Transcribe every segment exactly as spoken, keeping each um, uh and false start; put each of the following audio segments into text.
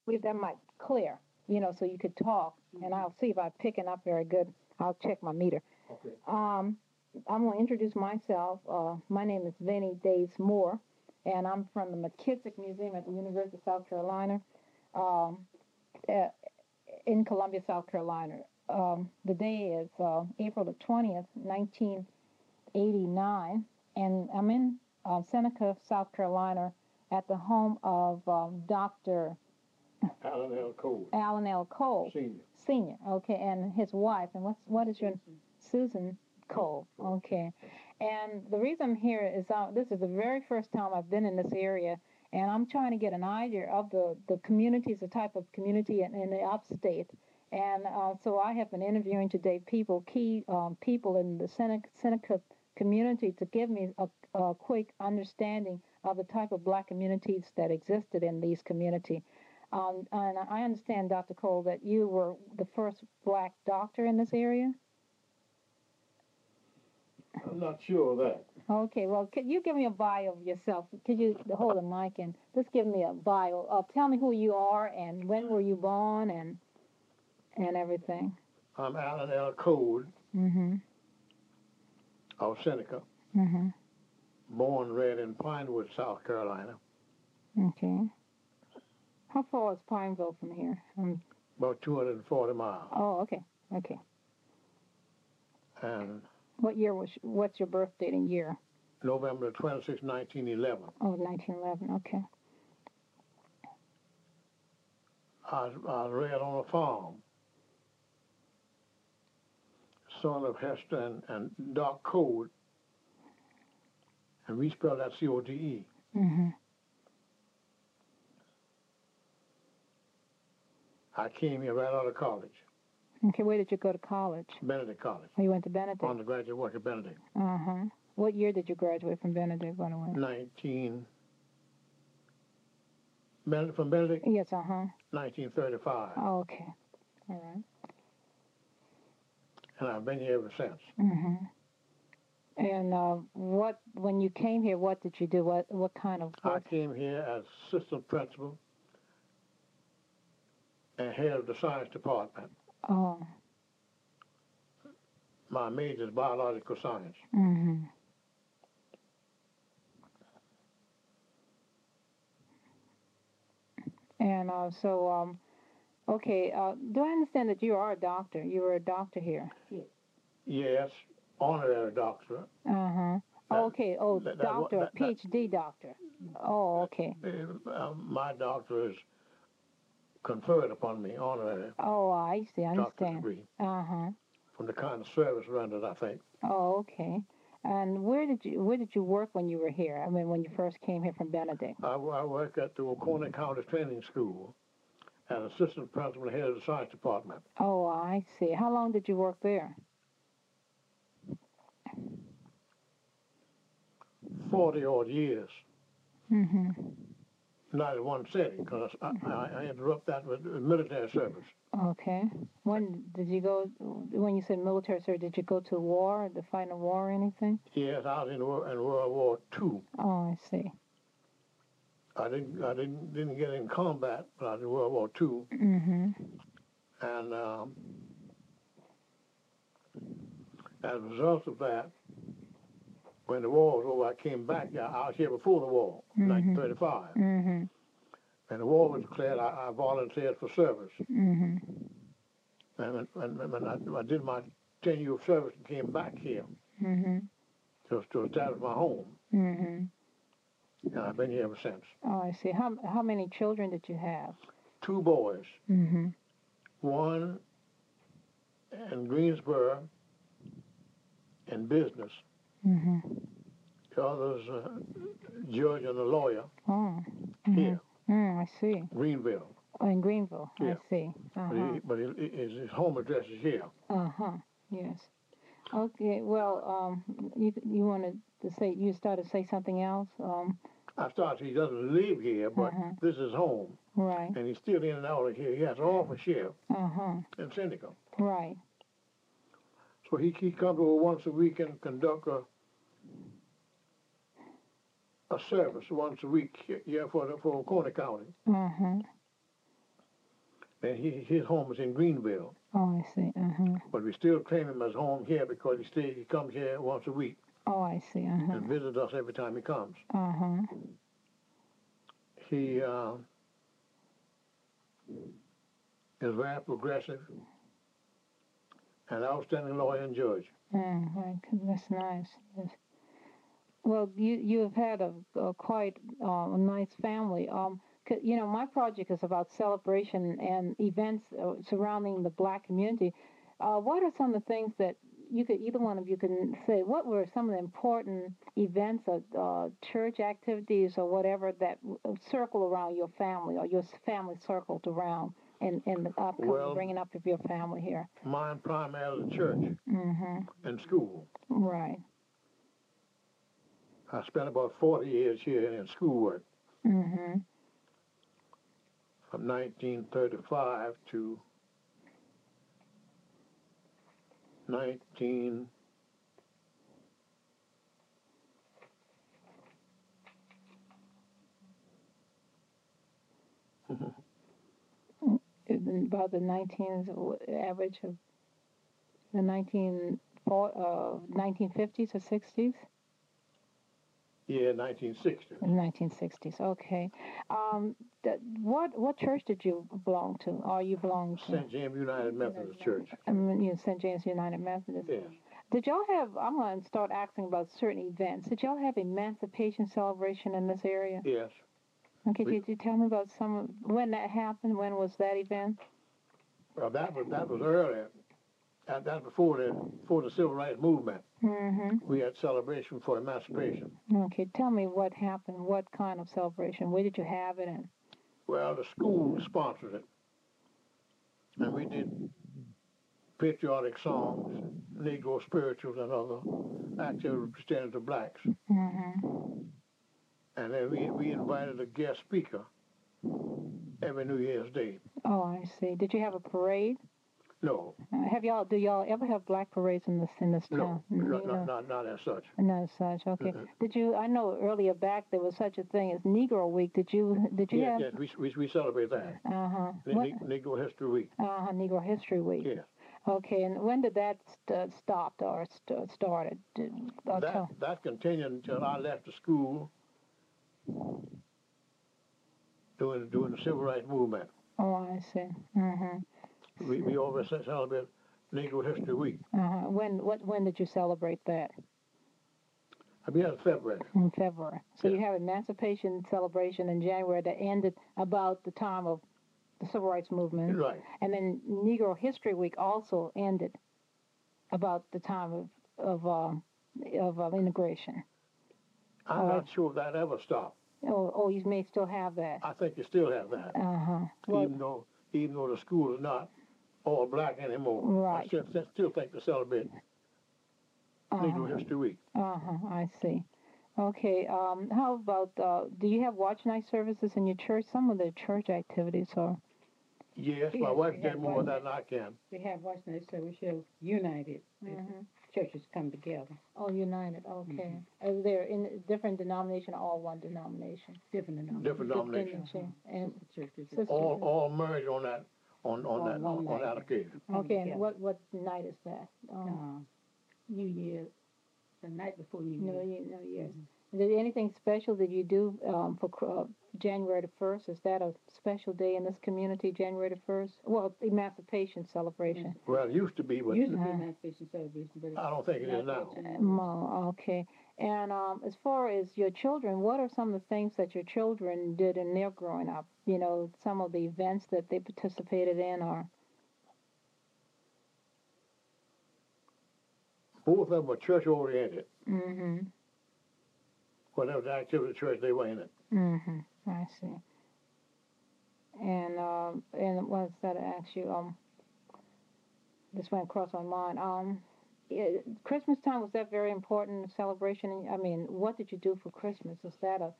leave that mic clear, you know, so you could talk, and I'll see if I'm picking up very good. I'll check my meter. Okay. Um, I'm going to introduce myself. Uh, my name is Vinnie Days Moore, and I'm from the McKissick Museum at the University of South Carolina, um, uh, in Columbia, South Carolina. Um, the day is uh, April the twentieth, nineteen eighty-nine, and I'm in uh, Seneca, South Carolina, at the home of um, Doctor Alan L. Cole, Alan L. Cole, Senior. Senior. Okay, and his wife. And what's what is your Susan Cole? Okay, and the reason I'm here is uh, this is the very first time I've been in this area, and I'm trying to get an idea of the the communities, the type of community in, in the upstate. And uh, so I have been interviewing today people, key um, people in the Seneca, Seneca community, to give me a, a quick understanding of the type of black communities that existed in these communities. Um, and I understand, Doctor Cole, that you were the first black doctor in this area? I'm not sure of that. Okay, well, could you give me a bio of yourself? Could you hold the mic and just give me a bio? Uh, tell me who you are and when were you born and and everything. I'm Alan L. Cole Mm-hmm. of Seneca, Mm-hmm. born and reared in Pinewood, South Carolina, Okay. How far is Pineville from here? Um, about two hundred forty miles. oh, okay. Okay. And What year was, what's your birth date and year? November twenty-sixth, nineteen eleven. Oh, nineteen eleven. Okay. I, I was reared on a farm, son of Hester and, and Doc Code, and we spelled that C O D E. Mm-hmm. I came here right out of college, Okay, where did you go to college? Benedict College, Oh, you went to Benedict? undergraduate work at Benedict. Uh-huh. What year did you graduate from Benedict, by the way? nineteen, Benedict, from Benedict, Yes, uh-huh. nineteen thirty-five, Oh, okay. All right. and I've been here ever since. Mm-hmm. And uh, what, when you came here, what did you do? What what kind of I work? came here as assistant principal and head of the science department. Oh. My major is biological science. Mm-hmm. And uh, so, um, okay, uh, do I understand that you are a doctor? You were a doctor here? Yes, honorary doctorate. Uh-huh. That- Okay, oh, that- that- doctor, that- that- PhD doctor. Oh, okay. Uh, my doctor is conferred upon me, honorary Oh, I see, I doctorate understand. degree, Uh-huh. from the kind of service rendered, I think. Oh, okay. And where did you where did you work when you were here? I mean, when you first came here from Benedict? I, I work at the Oconee County Training School as assistant principal and head of the science department. Oh, I see. How long did you work there? forty odd years, Mm-hmm. not in one setting, because I, I, I interrupt that with military service. Okay. When did you go? When you said military, sir, did you go to war, to fight in a war or anything? Yes, I was in, Wor- in World War Two. Oh, I see. I didn't I didn't didn't get in combat, but I was in World War Two, Mm-hmm. and um, as a result of that, when the war was over, I came back. I I was here before the war, Mhm. nineteen thirty-five. Mm-hmm. When the war was declared, I, I volunteered for service. Mm-hmm. And when, when, when I, I did my ten year service and came back here Mm-hmm. to, to establish my home, Mm-hmm. and I've been here ever since. Oh, I see. How how many children did you have? Two boys, Mm-hmm. one in Greensboro in business, Mm-hmm. the other's uh, judge and a lawyer Oh. Mm-hmm. here, Mm, I see. Greenville. Oh, in Greenville. Yeah. I see. Uh But, huh. he, but he, his, his home address is here. Uh huh. Yes. Okay. Well, um, you you wanted to say you started to say something else? Um. I thought he doesn't live here, but Uh-huh. this is home, Right. and he's still in and out of here. He has an office here Uh huh. in Seneca. Right. So he, he comes over once a week and conduct a a service once a week here for the, for Oconee County. Uh huh. And he, his home is in Greenville. Oh, I see. Uh-huh. But we still claim him as home here because he stays, he comes here once a week Oh, I see. Uh-huh. and visits us every time he comes. Uh-huh. He uh, is very progressive, an outstanding lawyer and judge. Mm, right. That's nice. Yes. Well, you you have had a, a quite uh, a nice family. Um, 'cause, you know, my project is about celebration and events uh, surrounding the Black community. Uh, what are some of the things that you could, either one of you can say? What were some of the important events or uh, church activities or whatever that uh, circle around your family or your s- family circled around in in the upcoming Well, bringing up of your family here? Mine primarily the church Mm-hmm. and school. Right. I spent about forty years here in schoolwork Mm-hmm. from nineteen thirty-five to nineteen. About the nineteen average of the nineteen uh, nineteen fifties or sixties? Yeah, nineteen sixty. nineteen sixties. Okay. Um, th- what what church did you belong to? Or you belong to? Saint James United Methodist Church. Um, you know, Saint James United Methodist. Yes. Did y'all have? I'm going to start asking about certain events. Did y'all have emancipation celebration in this area? Yes. Okay. We- Could you tell me about some of- when that happened? When was that event? Well, that was that was earlier. That, that before the before the civil rights movement. Mm-hmm. We had celebration for emancipation. Okay, tell me what happened. What kind of celebration? Where did you have it? And Well, the school sponsored it, and we did patriotic songs, Negro spirituals, and other activities pertaining to blacks. mm-hmm. And then we we invited a guest speaker every New Year's Day. Oh, I see. Did you have a parade? No, Uh, have y'all? Do y'all ever have black parades in this in this town? no, You not, know? not, not, not as such. Not as such. Okay. Mm-mm. Did you? I know earlier back there was such a thing as Negro Week. Did you? Did you Yes, have? yes, we, we, we celebrate that. Uh huh. Ne- ne- Negro History Week. Uh huh. Negro History Week. Yes. Okay. And when did that st- stopped or st- started? Did, uh, That, tell- that continued until I left the school during, during the civil rights movement. oh, I see. Mm-hmm. We, we always celebrate Negro History Week. Uh-huh. When what when did you celebrate that? I mean, that's February. In February. So Yeah. you have emancipation celebration in January that ended about the time of the Civil Rights Movement. Right. And then Negro History Week also ended about the time of of um, of uh, integration. I'm Uh, not sure if that ever stopped. Oh, oh, you may still have that. I think you still have that, Uh-huh. Well, even though even though the school is not all black anymore. I Right. still, still think they celebrate Negro uh-huh. History Week. Uh-huh. I see. Okay. Um, how about uh, do you have watch night services in your church? Some of the church activities are. Yes, my Yes, wife we did have more one. than I can. We have watched night service show united. Mm-hmm. Churches come together, Oh, United. Okay. Is there in different denomination or all one denomination? different denominations. Different denominations. Denomination. And Sister churches. Sister- All all merged on that on, on On that one on, on night. that occasion. come okay. And together. what what night is that? Um, Uh, New Year, the night before New no, Year. you, no, yes. Is there anything special that you do um, for uh, January the first? Is that a special day in this community, January the first? Well, Emancipation celebration. Well, it used to be, but Used to be Uh-huh. emancipation celebration, but it's I don't think it is not now. yet anymore. Mo, okay. And um, as far as your children, what are some of the things that your children did in their growing up? You know, some of the events that they participated in, or Both of them were church oriented. mm-hmm, Whatever the activity of the church, they were in it. mm-hmm. I see. And um, and what's that? I asked you. Um, this went across my mind. Um, yeah, Christmas time, was that very important celebration? I mean, what did you do for Christmas? Is that a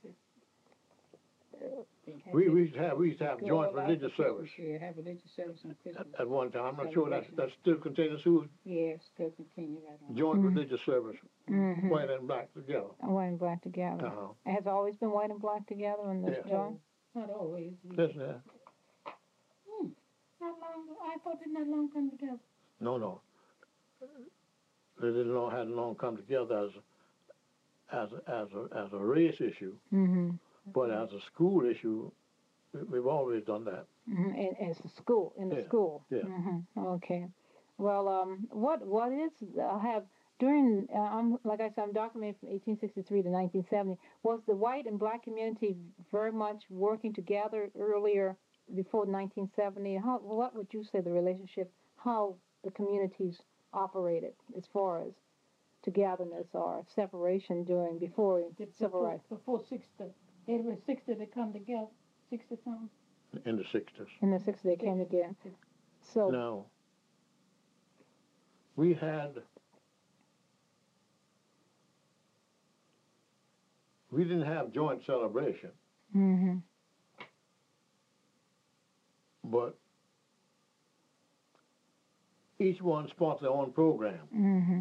We, we used to have we used to have Go joint all out religious for service Christmas, Yeah, have religious service on at, Christmas. at one time. I'm not sure that's that's still continues who Yeah, still continue right on. joint Mhm. religious service, mm-hmm. white and black together. white and black together? Uh-huh. It has always been white and black together in this Yeah. joint? Not always. We- Listen, uh, Negroes did not long come together. No, no. They didn't long, hadn't long come together as as a, as a as a race issue, Mm-hmm. but as a school issue, we- we've always done that. Mm-hmm. In, as the school, in the Yeah, school. yeah. Mm-hmm. Okay. Well, um, what what is I have during uh, I'm like I said I'm documenting from eighteen sixty-three to nineteen seventy. Was the white and black community very much working together earlier before nineteen seventy? How what would you say the relationship? How the communities operated as far as togetherness or separation during before Did civil before, rights before sixty. It was sixty to come together. Sixty something. In the sixties. in the sixties they came together. So Now, we had, we didn't have joint celebration, mm-hmm. but each one sponsored their own program Mm-hmm.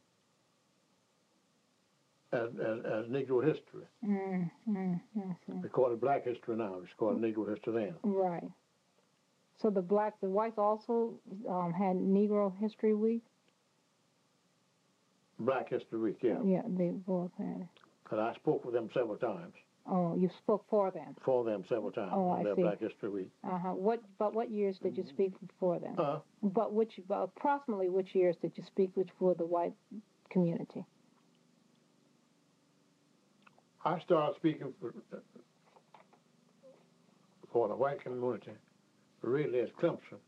as, as, as Negro history. Mm-hmm. I see. We call it Black history now. It's called Negro history then. Right. So the blacks, the whites also um, had Negro History Week. Black History Week, yeah. Yeah, they both had it. Because I spoke with them several times, Oh, you spoke for them. for them several times Oh, on I their see. Black History Week. Uh huh. What? But what years did you speak for them? Uh, But which? But approximately which years did you speak which for the white community? I started speaking for, for the white community really as Clemson.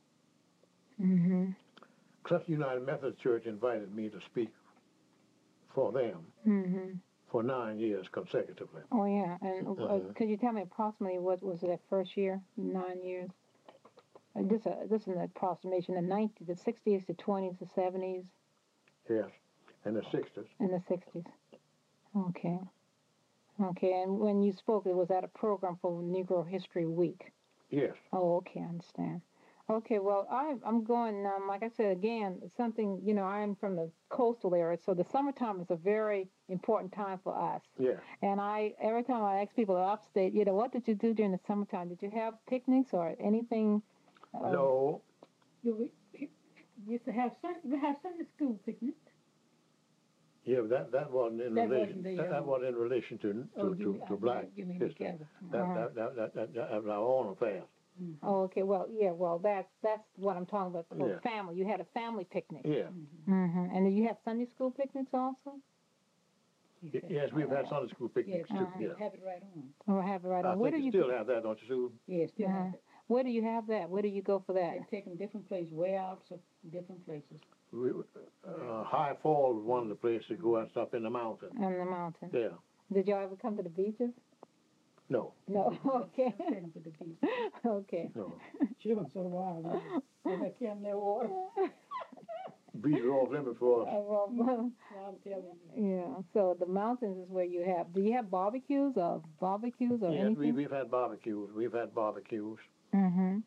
Mm-hmm. Clemson United Methodist Church invited me to speak for them Mm-hmm. for nine years consecutively. Oh yeah. And uh, Mhm. could you tell me approximately what was that first year? Nine years. Uh, this uh, this is an approximation. The ninety, the sixties, the twenties, the seventies, Yes, in the sixties. and the sixties. Okay. Okay. And when you spoke, it was at a program for Negro History Week. Yes. Oh, okay, I understand. Okay, well, I, I'm going, um, like I said, again, something, you know, I'm from the coastal area, so the summertime is a very important time for us. Yes. And I, every time I ask people upstate, you know, what did you do during the summertime? Did you have picnics or anything? Uh, No. You, we used to have Sun, we have Sunday school picnics. Yeah, but that that wasn't in That relation. wasn't the, that, that um, wasn't in relation to to Oh, to, you, to I- black you mean history. together. That, Uh-huh. that, that, that, that, that, that was our own affair. Oh, okay, well, yeah, well, that's that's what I'm talking about for Yeah. family. You had a family picnic. Yeah. Mm-hmm. And did you have Sunday school picnics also? Y- Yes, we've had Sunday school picnics Yes, too. Uh-huh. Yeah. have it right on. Or have it right I on? Where think do you you still have that, don't you, Sue? Yeah, still Uh-huh. have it. Where do you have that? Where do you go for that? They take them different places, way out, so different places. We, uh, High Fall was one of the places to go and stuff in the mountains. On the mountain. Yeah. Did y'all ever come to the beaches? No. No. Okay. Take them to the beach. Okay. No. Sure, so wild. When they came in their water, Beach are off limits for us. Uh, well, I'm telling you. yeah. So the mountains is where you have. Do you have barbecues or barbecues or Yes, we, anything? we've had barbecues. We've had barbecues. Mm-hmm.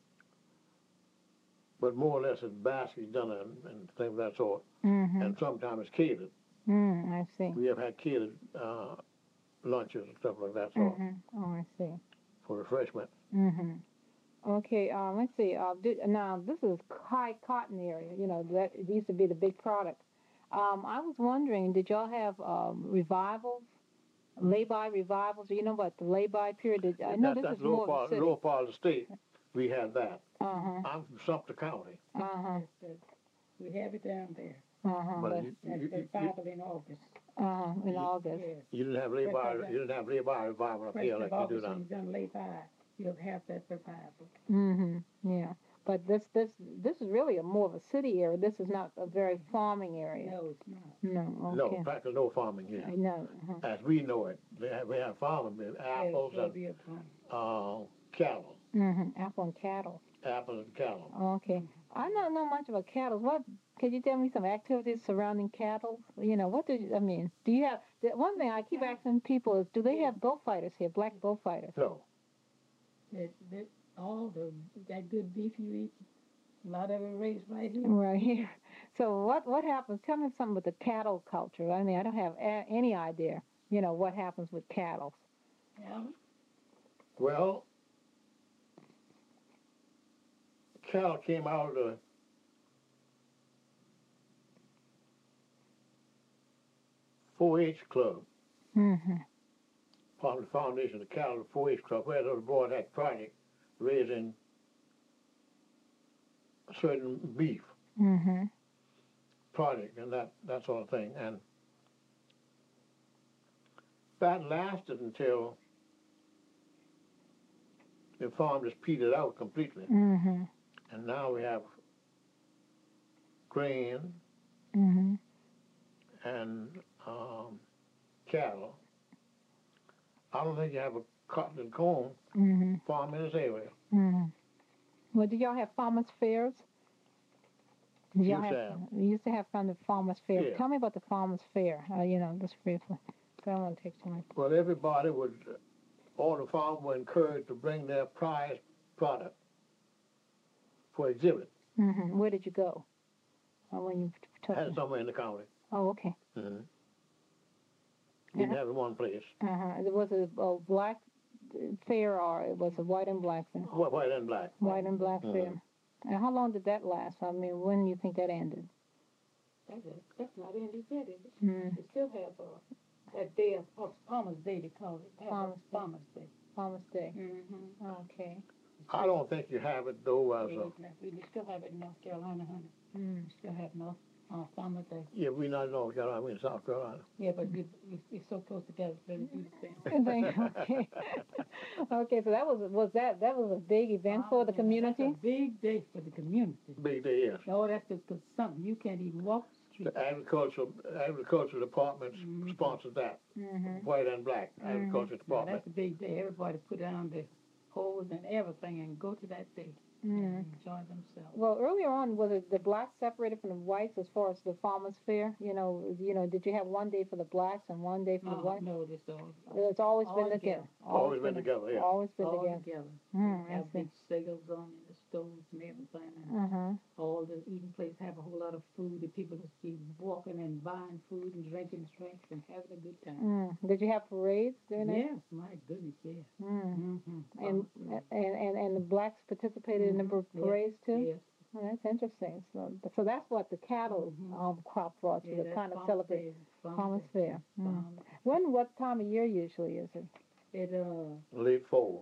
But more or less it's baskets done and, and things of that sort. Mm-hmm. And sometimes it's catered. Mm, I see. We have had catered uh, lunches and stuff like that sort Mm-hmm. Oh, I see. for refreshment. Mm-hmm. Okay. Um. Let's see. Uh. Do, now this is high cotton area. You know that it used to be the big product. Um. I was wondering, did y'all have um revivals, lay-by revivals? Do you know about the lay-by period? Did, I know that, this that's is more lower part, of a city. lower part of the state. We had that. Uh huh. I'm from Sumter County. Uh huh. Yes, sir. We have it down there. Uh huh. But But you, That's you, the you, Bible in August. uh huh. In August. Yes. you didn't have lay-by, Right, right. you didn't have lay-by revival up First here of like you do August, now. when you're gonna lay by, you'll have that revival. Mm-hmm. Yeah. But this this this is really a more of a city area. This is not a very farming area. No, it's not. No. No, Okay. practically no farming here. I know. Uh-huh. As we know it, we have, we have farming, we have apples There'll and be a problem. uh, cattle. Mm-hmm. Apple and cattle. Apples and cattle. Okay. I don't know much about cattle. What could you tell me some activities surrounding cattle? You know, what do you, I mean? Do you have the one thing I keep asking people is, do they have bullfighters here? Black bullfighters? No. That, that, all the, that good beef you eat, a lot of it raised right here. Right here. So what what happens? Tell me something with the cattle culture. I mean, I don't have a, any idea. You know what happens with cattle? Yeah. Well, cattle came out of the four H club, Mm-hmm. part of the foundation of the cattle, the four H club, where those boys had project raising certain beef Mm-hmm. project and that, that sort of thing. And that lasted until the farm just petered out completely. Mm-hmm. And now we have grain Mm-hmm. and um, cattle. I don't think you have a cotton and corn Mm-hmm. farm in this area. Mm-hmm. Well, did y'all have farmers fairs? Did y'all Used to have, have. we used to have kind of farmers fair. Yeah. Tell me about the farmers fair. Uh, you know, just briefly. So I don't want to take too much. Well, everybody would, all the farmers were encouraged to bring their prize product for exhibit. Mm-hmm. Where did you go? Uh, when you took Had it? it somewhere in the county. Oh, okay. Mm-hmm. Didn't Yeah. have it one place. Uh-huh. It was a, a black fair or it was a white and black fair? White, white and black. White and black Mhm. fair. And how long did that last? I mean, when do you think that ended? That's, a, that's not ended yet, is it? Mm. They still have uh, that day of of Farmers Day, they call it. They have a Farmers Day. Farmers Day. Farmers Day. Mm-hmm. Okay. I don't think you have it though as a, We still have it in North Carolina, honey. Mm. We still have North uh, Farmers Day. yeah, we not in North Carolina, we in South Carolina. Yeah, but we, we, we're so close together, it's better to do the same. okay. Okay, so that was was that that was a big event for the community. That's a big day for the community. Big day, yes. No, that's just 'cause something you can't even walk the street. The agricultural, agricultural department Mhm. sponsors that. Mm-hmm. White and black, Mhm. agriculture Now, department. that's a big day. Everybody put down their poles and everything and go to that day Mm-hmm. and enjoy themselves. Well, earlier on, was it the blacks separated from the whites as far as the farmers' fair? You know, you know, did you have one day for the blacks and one day for the No, whites? no, this all. It's always all been together. together. Always been together, yeah. Always been all together. together. Mm, I Have see. big sails on in the stoves and everything. And Uh-huh. all the eating places have a whole lot of food. The people just be walking and buying food and drinking drinks and having a good time. Mm. Did you have parades during that? Yes, my goodness, yes. Mm. Mm-hmm. And, and and and the blacks participated in the par- Yeah. parades too. Yes. Oh, that's interesting. So, so that's what the cattle Mhm. um, crop brought you Yeah, to that's kind of Farmers celebrate. Day. Farmers Day. Fair. Mm. Farmers. When, what time of year usually is it? It uh Late fall.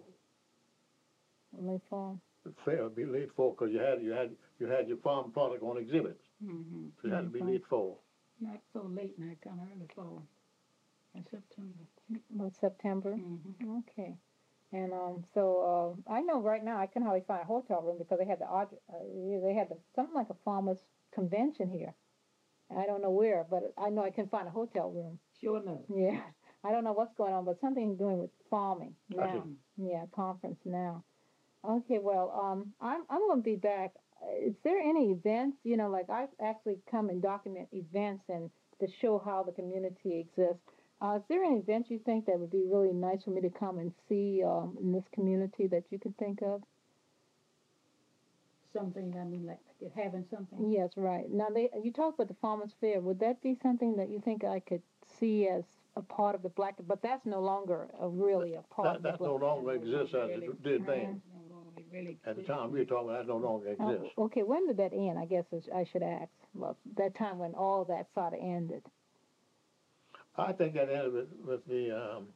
Late fall. Fair would be late fall because you had you had you had your farm product on exhibits. mm-hmm. So it had to be Mhm. late fall. Not so late now, kind of early fall. In September. About September. Mm-hmm. Okay. And um, so uh, I know right now I can hardly find a hotel room because they had the odd- uh, they had the, something like a farmers convention here. I don't know where, but I know I can find a hotel room. Sure enough. Yeah, I don't know what's going on, but something doing with farming I now. see. Yeah, conference now. Okay, well, um, I'm I'm going to be back. Is there any events? You know, like I've actually come and document events and to show how the community exists. Uh, is there any event you think that would be really nice for me to come and see um, in this community that you could think of? Something, I mean, like having something. Yes, right. Now, they, you talk about the Farmers Fair. Would that be something that you think I could see as a part of the black? But that's no longer a, really a part That of the that black. no longer exists as Really. it did then. No longer really At the exists. time we were talking, that no longer Oh, exists. okay, when did that end? I guess is- I should ask. Well, that time when all that sort of ended. I think that ended with, with the um,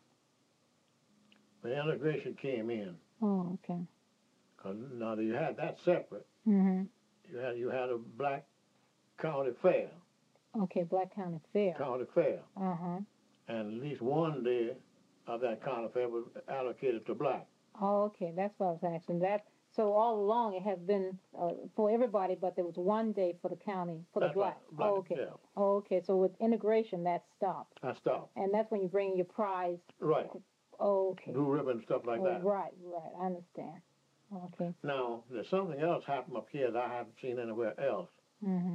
the integration came in. Oh, okay. 'Cause now you had that separate. Mm-hmm. You had you had a black county fair, Okay, Black County Fair. county fair, Uh-huh. and at least one day of that county fair was allocated to black. Oh, okay, that's what I was asking. That so all along it has been uh, for everybody, but there was one day for the county for the That's right, black. black, Oh, okay. yeah. Oh, okay. So with integration, that stopped, I stopped. and that's when you bring your prize. Right. Oh, okay. Blue ribbon, stuff like Oh, that. right, right. I understand. Okay. Now, there's something else happened up here that I haven't seen anywhere else Mm-hmm.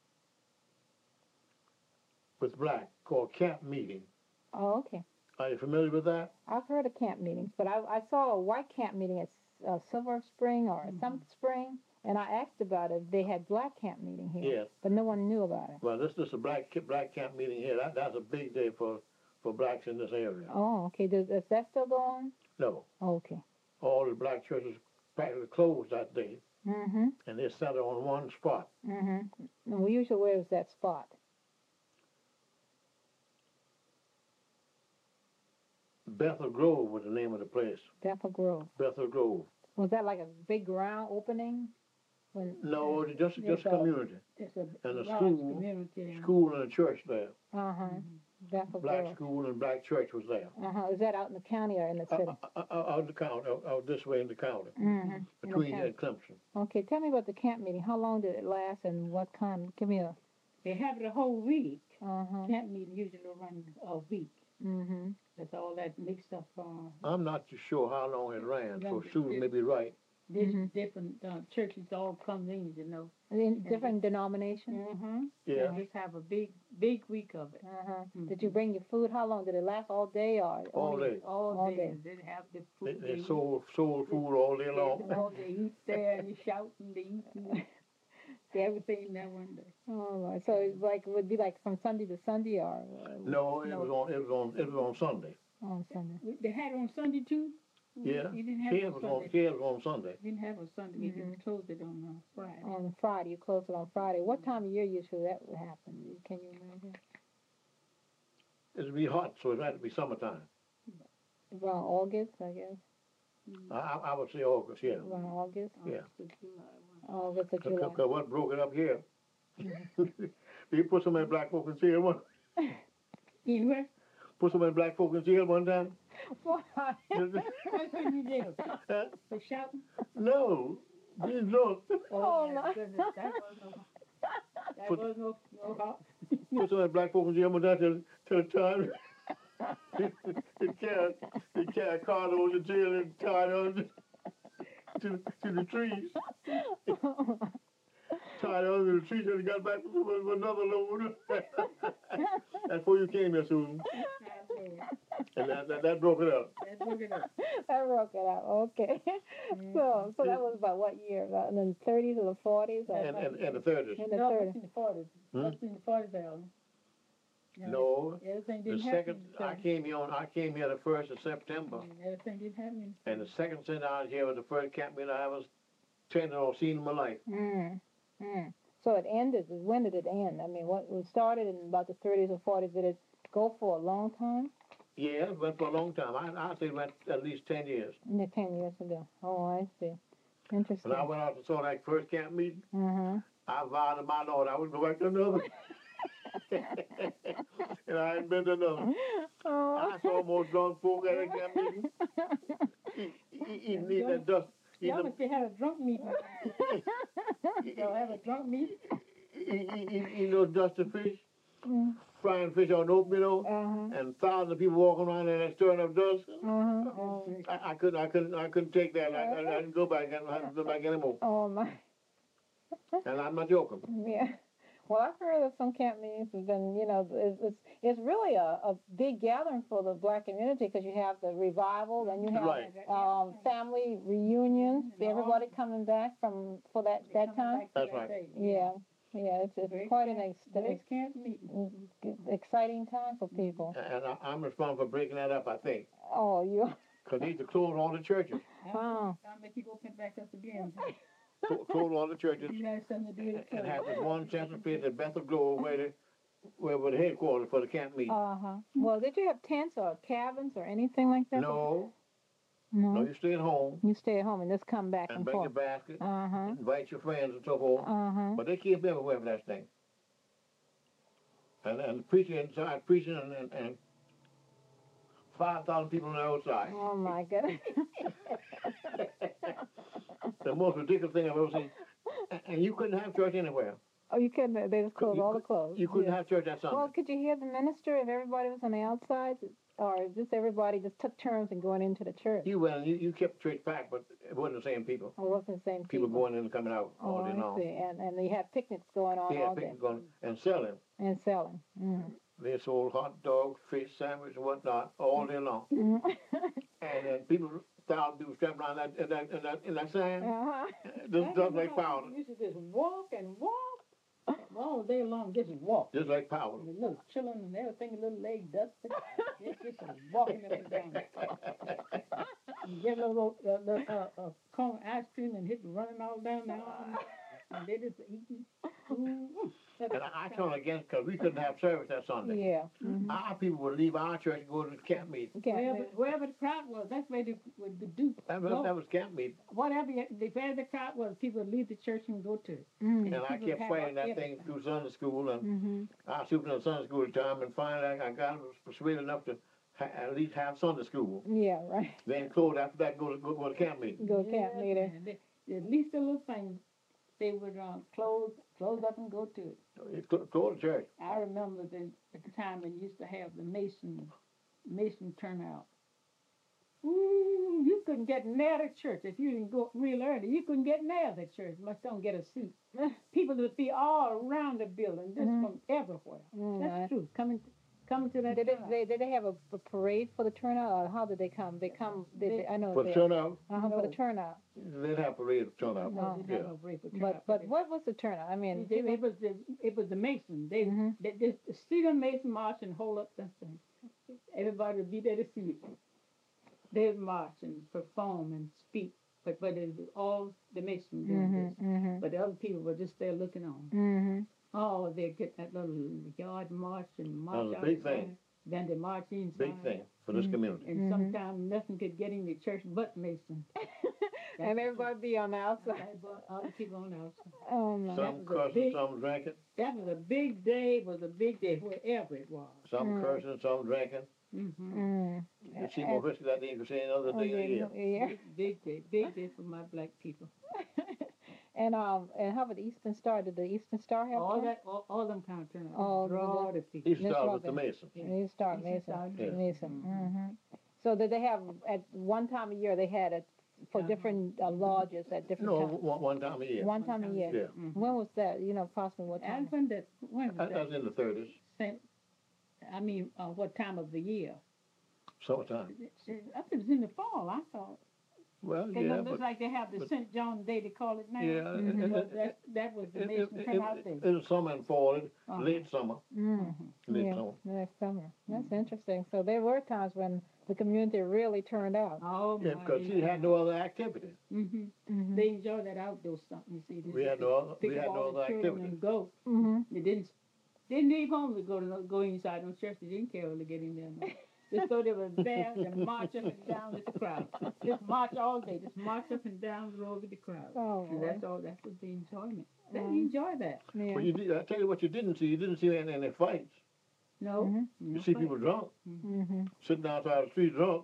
with black called camp meeting. Oh, okay. Are you familiar with that? I've heard of camp meetings, but I, I saw a white camp meeting at uh, Silver Spring or Mm-hmm. Summit Spring, and I asked about it. They had black camp meeting here, Yes. but no one knew about it. Well, this is a black black camp meeting here. That that's a big day for, for blacks in this area. Oh, okay. Does, does that still go on? No, Oh, okay. all the black churches practically closed that day, Mm-hmm. and they set it on one spot. Mm-hmm. And we usually where is that spot? Bethel Grove was the name of the place. Bethel Grove. Bethel Grove. Was that like a big ground opening? When No, it's just There's just a- community. It's a And a large school- community. and- School and a church there. uh huh. Bethel Black Grove. school and black church was there. Uh huh. Is that out in the county or in the Uh, city? uh, uh, out the county, out, out this way in the county, Mm-hmm. between here and Clemson. Okay, tell me about the camp meeting. How long did it last, and what kind? Give me a. They have it a whole week. Uh huh. Camp meeting usually run a week. Mm-hmm. That's all that mixed up. Uh, I'm not too sure how long it ran, so Yeah. Susan may be right. there's Mhm. different uh, churches all come in, you know. In different denominations. Mm-hmm. Yeah. They just have a big, big week of it. Uh huh. Mhm. Did you bring your food? How long did it last? All day or? All only- day. All, All day. day. They have the They, food. they eat. sold sold food all day long. All they eat there and you shout and they eat and everything that one day. Oh, right. So it's like it would be like from Sunday to Sunday or uh, No, it No. was on it was on it was on Sunday. on Sunday. They had it on Sunday too? Yeah. You didn't have Here it on was on Sunday. here was on Sunday. Didn't have it on Sunday. You Mhm. just closed it on uh, Friday. On Friday, you close it on Friday. What time of year usually that would happen? Can you remember? It'd be hot, so it had to be summertime. Around August, I guess. I I, I would say August, yeah. Around August, Yeah. August or July, one. August or July. Because what broke it up here? They put so many black folk in jail one. Anyway, Put so many black folk in jail one time. Why? what could you do? Huh? For shouting? No, these drunk. Oh, my my. goodness, that was no, that Put- was no, no help. Put so many black folk in jail one time till till the time. They carried they carried carlos to jail and tied on to to the trees. Tied on to the trees and got back with with another load. That's before you came here, Susan. And that, that, that broke it up. That broke it up. I broke it out. Okay. So, so that was about what year? About in the thirties or the forties? Or And, and, and the thirties. in the No, thirties? it's in the forties. Hmm? That's in the forties, Alan. Yeah. No, Everything the didn't happen second, in the I thirties. came here on, I came here the first of September. Mm, Everything didn't happen in the And the second thing I was here was the first camp meeting I ever attended or seen in my life. Mm. Mm. So it ended. When did it end? I mean, what was started in about the thirties or forties? Did it go for a long time? Yeah, it went for a long time. I, I say it went at least ten years. Yeah, ten years ago. Oh, I see. Interesting. When I went out and saw that first camp meeting, Uh-huh. I vowed to my Lord I wouldn't go back to another. And I ain't been to another. Oh. I saw more drunk folk at that camp meeting. Eat- eat- Eating, eating that dust. Eating Y'all them- must have a drunk meeting. Y'all have a drunk meeting? eat- eat- eat- eating those dusty fish, Mm. frying fish on oatmeal, Uh-huh. and thousands of people walking around there and stirring up dust. Uh-huh. Oh. I, I couldn't, I couldn't, I couldn't take that. I, I, I didn't go back. I didn't go back anymore. Oh, my. And I'm not joking. Yeah. Well, I've heard of some camp meetings, and then, you know, it's, it's, it's really a, a big gathering for the black community because you have the revival, then you have Right. um, family reunions, everybody coming back from for that, They that coming time. back to That's that right. day. Yeah. Yeah, it's, it's Great quite an camp- ex- Great ex- camp meeting. exciting time for people. And I, I'm responsible for breaking that up, I think. Oh, you. Because they need to close all the churches. Oh. I'll make you go pick back up again. Clo- Close all the churches. You got something to do with And it. have this one central place at Bethel Grove where the, where were the headquarters for the camp meeting. Uh huh. Well, did you have tents or cabins or anything like that? No, No. no, you stay at home You stay at home and just come back and and bring your forth. basket, Uh huh. invite your friends and so forth. Uh huh. But they keep everywhere for that thing. And, and preaching inside, preaching and, and, and five thousand people on the outside. Oh my goodness. The most ridiculous thing I've ever seen. And, and you couldn't have church anywhere. Oh, you couldn't. They just closed You all the cou- clothes. You couldn't Yeah. have church that Sunday. Well, could you hear the minister if everybody was on the outside, or just everybody just took turns and going into the church? You went, you, you kept church packed, but it wasn't the same people. Or was it the same People people? going in and coming out Oh, all day I long. see. And and they had picnics going on Yeah, all day people going and selling. and selling. Mm. They sold hot dogs, fish sandwich, and whatnot all day long. Mm. And then people, thousand people strapped around that in that in that in that sand, uh-huh. just just like powder. You should just walk and walk. all day long, just walk. Just like power. And the little children and everything, a little leg dusted. It's just walking up and down. And get a little, uh, little uh, uh, cone ice cream and hit running all down the arm. And they just eating. Ooh. And I, I turn against because we couldn't have service that Sunday. Yeah. Mm-hmm. Our people would leave our church and go to the camp meeting. Wherever, wherever the crowd was, that's where they would do. That was, Go. that was camp meeting. Whatever you- the where the crowd was, people would leave the church and go to it. Mm-hmm. And I people kept have fighting that everything. thing through Sunday school, and Mm-hmm. I was superintendent of Sunday school at the time, and finally I got was persuaded enough to ha- at least have Sunday school. Yeah, right. Then close after that, go to go, go to camp meeting. Go camp Yes, meeting. man. They- At least the little things, they would um, close close up and go to it. It cl- Close the church. I remember the, the time when you used to have the Mason Mason turnout. Ooh, you couldn't get near the church if you didn't go real early. You couldn't get near the church much don't get a seat. People would be all around the building, just Mhm. from everywhere. Mm, That's nice. true. Coming coming to that Did they, turnout. they did they have a, a parade for the turnout, or how did they come? They come. Did they, I know For they, turnout, uh-huh, for No. the turnout. they didn't have parade of turnout. No, they Yeah. didn't have no break for But turnout, but they- what was the turnout? I mean, It, it was the it was the Mason. They Mhm. they just the Stephen Mason march and hold up that thing. Everybody would be there to see it. They'd march and perform and speak, but but it was all the Mason doing Mm-hmm, this. mm-hmm, But the other people were just there looking on. mm-hmm. Oh, they get that little yard march and march was a outside. big thing. Then they march inside. Big thing for this Mhm. community. And Mhm. sometimes nothing could get in the church but Mason. And everybody be on the outside. That's what other people on the outside. Oh my. Some was a cursing, big- some drinking. That was a big day. It was a big day wherever it was. Some Mm. cursing, some drinking. Mm-hmm. Mm. You see more whiskey that day you can see any other Oh, day of the year. yeah, yeah. Big, big day, big day for my black people. And um, and how about the Eastern Star? Did the Eastern Star have All one? that, all, all them kind of turn out. Oh, Draw the people. He That's started with right. the Mason. The Eastern Star, Eastern Mason, Star, yeah. Mason. Mhm. hmm So did they have at one time a year? They had it for Uh-huh. different uh, lodges at different No, times. one, one time a year. One time a year. Yeah. Mhm. When was that? You know, possibly what time? And when that, when was That, that? that was in the thirties, Saint, I mean, uh, what time of the year? summertime. It, it, I think it was in the fall, I thought. Well, It yeah, looks but like they have the but- Saint John Day, they call it now. yeah, Mhm. it, Well, it, that, that was the it, it, Mason it, turnout it, day. it was summer and fall, it- Uh-huh. late summer, Mm. late Yeah, summer. next summer. That's interesting. So there were times when the community really turned out. Oh, Yeah, my, because they she had no other activity. hmm Mm-hmm. They enjoy that outdoor stuff. You see, they We had just no other, pick we up had no all the other children activity. and go. Mm-hmm. They didn't didn't leave home to go to no- go inside no church. They didn't care to get in there. No. Just so they were there and march up and down with the crowd. Just march all day. Just march up and down the road with the crowd. Oh, And boy. that's all. That was the enjoyment. They Mhm. enjoy that. Yeah. But you did, I tell you what you didn't see, you didn't see any, any fights. No. Mhm. You no see fight. people drunk, Mm-hmm. sitting outside the street drunk.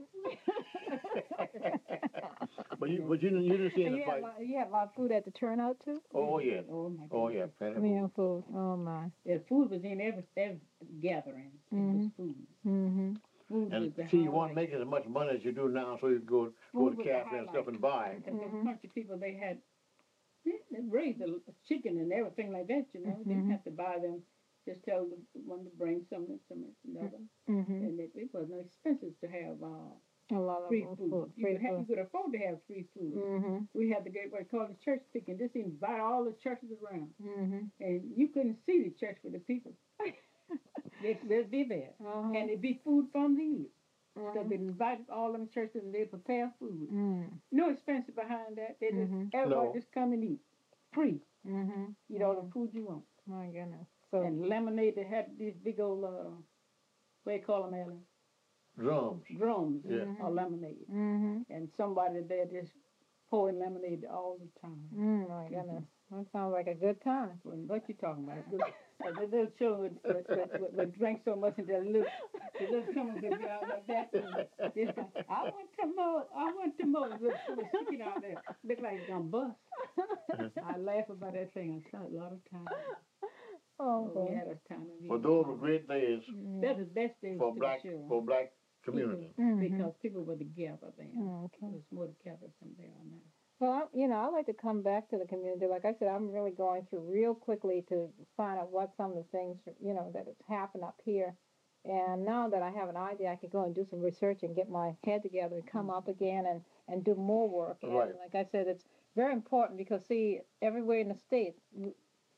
But you, but you didn't, you didn't see any You had, a fights. lot, you had a lot of food at the turnout too? Oh, yeah, Oh my oh, goodness. yeah. plenty of Yeah, food. Oh my. The food was in every, every gathering. It was Mhm. food. Mm-hmm. Food was And the see, you want to highlight. make as much money as you do now, so you can go, go Food to was the cafe and stuff highlight. and buy. Because Mhm. the country people, they had they, they raised the chicken and everything like that, you know. They Mhm. didn't have to buy them. Just tell the one to bring some and some and another. Mm-hmm. And it, it wasn't expensive to have uh, A lot of free food. food. You, Free could have, you food. could afford to have free food. Mm-hmm. We had the great what called the church picking. Just invite all the churches around. Mm-hmm. And you couldn't see the church for the people. they, they'd be there. Uh-huh. And it'd be food from the east. So Mhm. they invited all them churches and they prepare food. Mm. No expense behind that. They just Mhm. everybody No. just come and eat. Free. Mm-hmm. Eat all the food you want. My goodness. So And lemonade, they had these big old uh what do you call them, Ellen? Drums. Drums Yeah. of lemonade. mm-hmm. And somebody there just pouring lemonade all the time. Mm, my goodness. That sounds like a good time. Well, what you talking about? Good- uh, the little children would, would, would, would, would drink so much and their little, the little children would be out like that. And they say, I want to more, I want to more. The little children sticking out there. Look like it's going to bust. I laugh about that thing. I saw it a lot of times. Oh, Oh, we boy. had a time of But it. those were great days Mm. That's the best days for to black, the children. for black community. Mhm. Because people were together then. Mm, okay. There was more together than they are now. Well, I, you know, I like to come back to the community. Like I said, I'm really going through real quickly to find out what some of the things, you know, that has happened up here. And now that I have an idea, I can go and do some research and get my head together and come up again and, and do more work. And Right. like I said, it's very important because, see, everywhere in the state, you,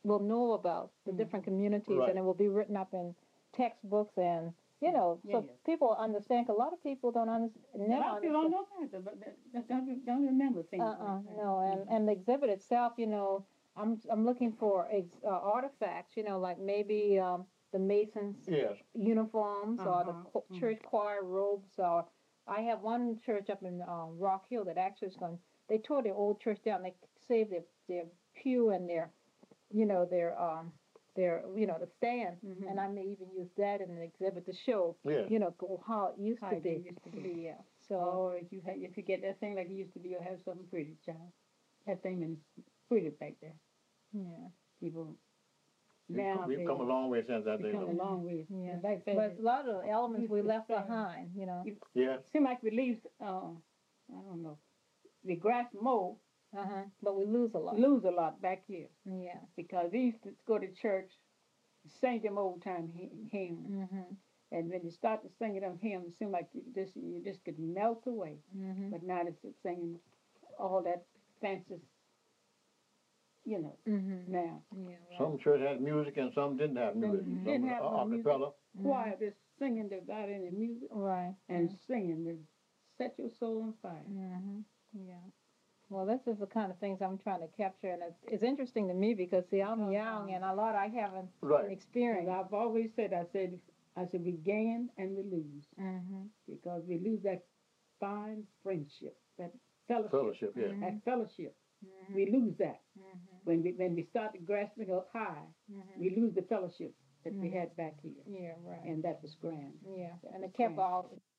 will know about the Mhm. different communities, Right. and it will be written up in textbooks, and you know, so Yeah. people understand. 'Cause a lot of people don't understand. A Never lot of people don't understand. know about it, but they they don't, don't remember things. Uh-uh, like that. no, and and the exhibit itself, you know, I'm I'm looking for ex, uh, artifacts, you know, like maybe um, the Masons Yes. uniforms or the Uh-huh, cho- mhm. church choir robes. Or I have one church up in uh, Rock Hill that actually is going. They tore their old church down. They saved their their pew and their, you know, their um their you know the stand, Mhm. and I may even use that in an exhibit to show, Yes. you know, go- how it used How to it be. used to be. Yeah. So Or if you ha if you get that thing like it used to be, you'll have something pretty, child. That thing is pretty back there. yeah, People We've now come- We've they come a long way since that we've day. come a though. long way. yeah. Like that, But a lot of the elements we used to left say- behind, you know. Yes. seem like we leave. Uh, I don't know. The grass mow Uh huh. But we lose a lot. lose a lot back here Yeah. because we used to go to church, sing them old time hy- hymns, Mhm. and when you start to sing them hymns, it seemed like you just you just could melt away. Mhm. But now it's singing all that fancy, you know. Mhm. Now Yeah. Right. Some church had music and some didn't have music. Didn't- Some didn't was have a no music. acapella. choir just singing without any music Right. and singing to set your soul on fire. Mhm. Yeah. Well, this is the kind of things I'm trying to capture, and it's, it's interesting to me because see, I'm Because, young, um, and a lot I haven't Right. And experienced. I've always said, I said, I said, we gain and we lose Mhm. because we lose that fine friendship, that fellowship, Fellowship, yeah. Mhm. that fellowship. Mhm. We lose that Mhm. when we when we start to grasping up high. Mhm. We lose the fellowship that we Mhm. had back here, Yeah. Right. and that was grand. Yeah. That And was it kept grand. all